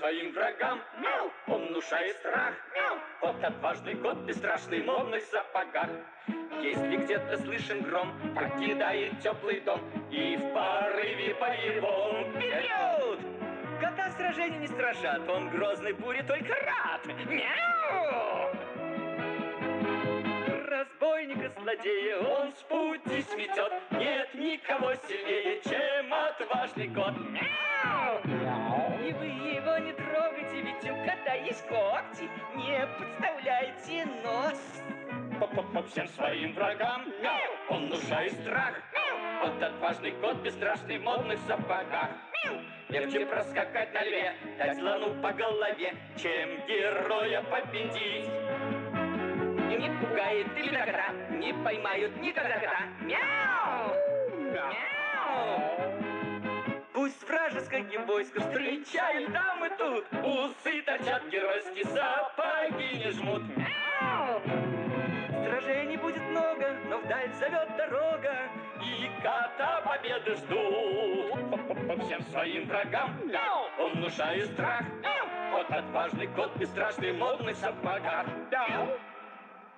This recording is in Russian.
своим врагам. Мяу! Он внушает страх. Мяу! Вот отважный кот, бесстрашный, модный в сапогах. Если где-то слышен гром, покидает теплый дом и в порыве боевом вперед! Кота сражения не страшат, он грозный бури только рад. Мяу! Разбойника, злодея он с пути сметет. Нет никого сильнее, чем отважный кот. Мяу! И вы его не трогайте, ведь у кота есть когти. Не подставляйте нос по всем своим врагам. Мяу! Он внушает страх. Мяу! Вот отважный кот, бесстрашный в модных сапогах. Мяу! Легче проскакать на льве, дать слону по голове, чем героя победить. И не пугает именно кота, не поймают никогда кота. Мяу! Мяу! Пусть вражеское войско встречает там и тут, усы торчат геройски, сапоги не жмут. Мяу! Сражений будет много, но вдаль зовет дорога, и кота победы ждут. По всем своим врагам. Мяу! Он внушает страх. Мяу! Вот отважный кот, бесстрашный в модных сапогах. Мяу!